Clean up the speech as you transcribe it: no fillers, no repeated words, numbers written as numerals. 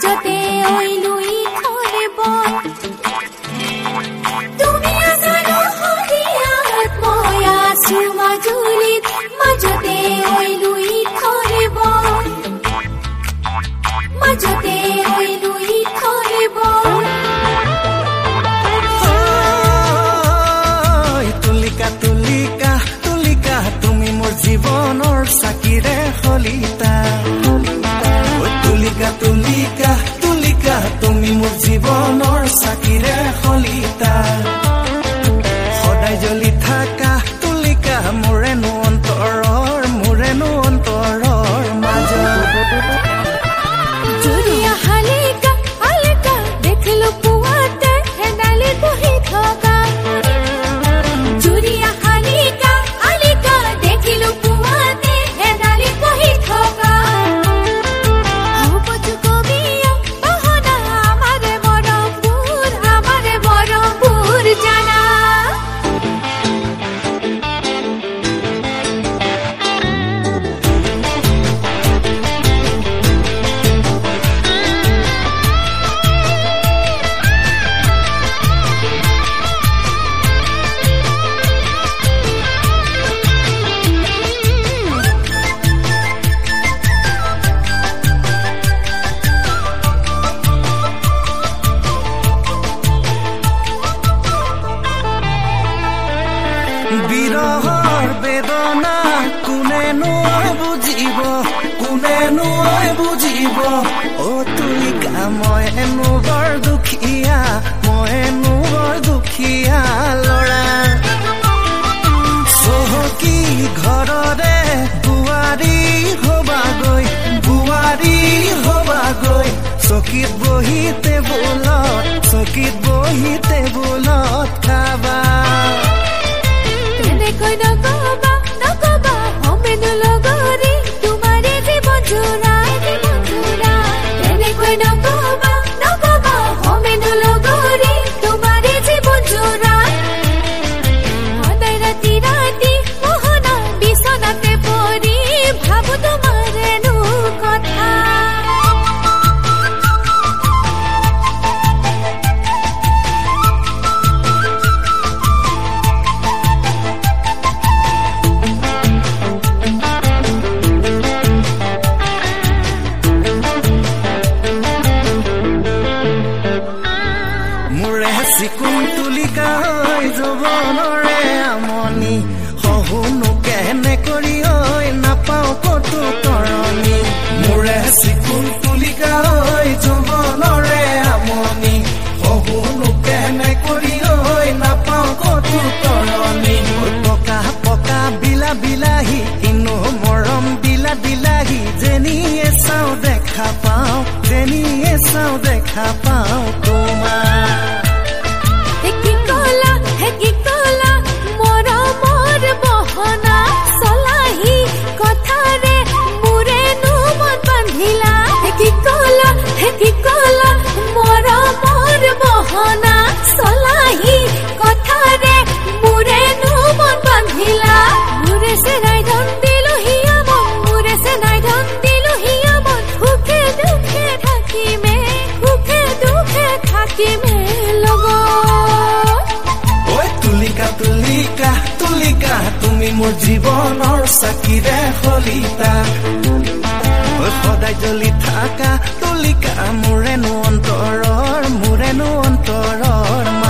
মাজতে ঐ লুই থৰে বন তুমি আছানো হৰিয়াত মই আছো মাজুলীত মাজতে ঐ লুই থৰে বন মাজতে ঐ লুই থৰে বন তুলিকা তুলিকা তুলিকা তুমি মোৰ জীৱনৰ চাকিৰে হলিতা তুলিকা তুলিকা তুলিকা তুমি মোৰ জীৱনৰ চাকিৰে হলিতা সদায় জ্বলি থাকা তুলিকা মোৰেনো অন্তৰৰ মাজত জুৰিয়া হালিকা হালিকা দেখিলো পুৱাতে হেনালি বহি থকা জুৰিয়া হালিকা হালিকা দেখিলো পুৱাতে হেনালি বহি থকা হবতো কবিয়া বহনা আমাৰে বৰপুৰ জানা বিৰহৰ বেদনা কোনেনো বুজিব অ তুলিকা মই এনো বৰ দুখীয়া ল'ৰা চহকী ঘৰৰে বোৱাৰী হবাগৈ চকীত বহি টেবুলত খাবা তেনেকৈ নকবা হমেনো লগৰী তোমাৰে জীৱন জোৰা তেনেকৈ নকবা হমেনো লগৰী তোমাৰে জীৱন জোৰা সদায় ৰাতি মোহনা বিচনাতে পৰি ভাবো তোমাৰেনো কথা চিকুণ তুলিকা যৌৱনৰে আমনি শহুনো কেনে কৰি নাপাওঁ কতো তৰণি মোৰে চিকুণ তুলিকা যৌৱনৰে আমনি শহুনো কেনে কৰি নাপাওঁ কতো তৰণি পকা পকা বিলাহী কিনো মৰম বিলাহী যেনিয়ে চাওঁ দেখা পাওঁ তোমাৰ কি কলা মৰমৰ বহনা চলাহি কথাৰে মোৰেনো মন বান্ধিলা কি কলা মৰমৰ বহনা চলাহি কথাৰে মোৰেনো মন বান্ধিলা মোৰে চেনাই ধন দিলোহিয়া মন সুখে দুখে থাকিমে তুলিকা তুমি মোৰ জীৱনৰ চাকিৰে হলিতা সদায় জ্বলি থাকা তুলিকা মোৰেনো অন্তৰৰ